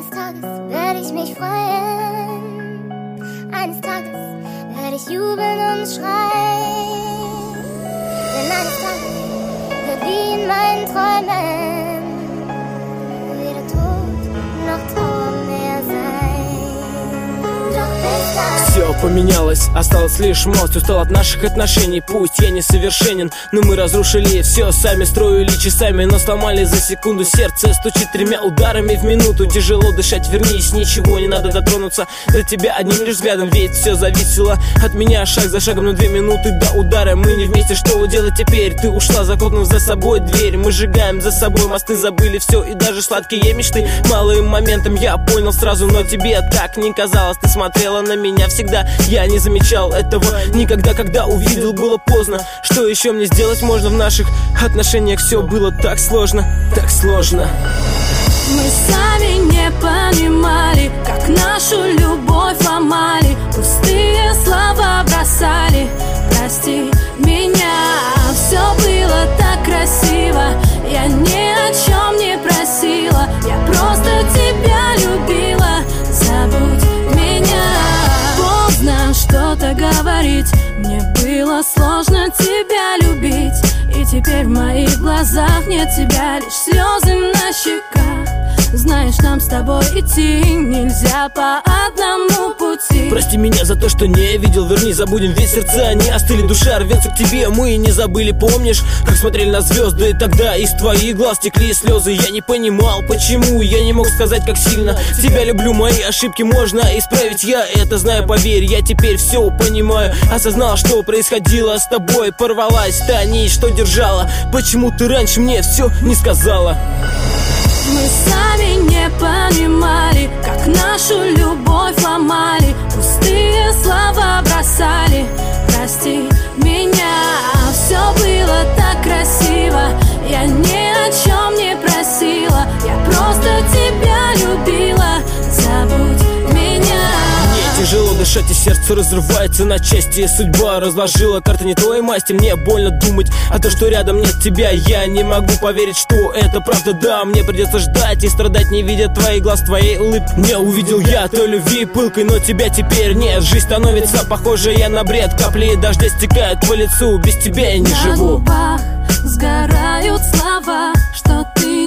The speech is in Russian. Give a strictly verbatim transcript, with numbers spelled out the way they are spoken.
Eines Tages werde ich mich freuen. Eines Tages werde ich jubeln und schreien. Denn eines Tages wird wie in meinen Träumen weder Tod noch Trauer mehr sein. Doch bis dann все поменялось, осталось лишь мост. Устал от наших отношений, пусть я несовершенен, но мы разрушили все сами, строили часами, но сломали за секунду. Сердце стучит тремя ударами в минуту. Тяжело дышать, вернись, ничего не надо дотронуться до тебя одним лишь взглядом, ведь все зависело от меня шаг за шагом. Но две минуты до удара, мы не вместе, что делать теперь? Ты ушла, захлопнув за собой дверь. Мы сжигаем за собой мосты, забыли все и даже сладкие мечты. Малым моментом я понял сразу, но тебе так не казалось. Ты смотрела на меня всегда, я не замечал этого никогда. Когда увидел, было поздно. Что еще мне сделать можно? В наших отношениях все было так сложно, так сложно. Мы сами не понимали, как нашу любовь ломали, пустые слова бросали. Прости меня, все было так красиво. Я ни о чем не просила, я просто тебя любила. Забудь меня. Поздно что-то говорить, мне было сложно тебя любить. И теперь в моих глазах нет тебя, лишь слезы на щеках. Знаешь, нам с тобой идти нельзя по одному пути. Прости меня за то, что не видел, верни, забудем, ведь сердца не остыли, душа рвется к тебе, мы не забыли. Помнишь, как смотрели на звезды тогда, из твоих глаз текли слезы. Я не понимал, почему, я не мог сказать, как сильно тебя люблю. Мои ошибки можно исправить, я это знаю, поверь. Я теперь все понимаю, осознал, что происходило с тобой. Порвалась та нить, что держала, почему ты раньше мне все не сказала? Мы сами не понимали, как нашу любовь ломали, пустые слова бросали. Прости меня, все было так красиво. Я ни о чем не просила, я просто тебя любила. Забудь меня. Мне тяжело дышать, и сердце разрывается на части. Судьба разложила карты не твоей масти. Мне больно думать, а то, что рядом нет тебя, я не могу поверить, что это правда. Да, мне придется ждать и страдать, не видя твоих глаз, твоей улыбки. Не увидел я той любви пылкой, но тебя теперь нет. Жизнь становится похожей я на бред. Капли дождя стекают по лицу, без тебя я не на живу. губах сгорают слова, что ты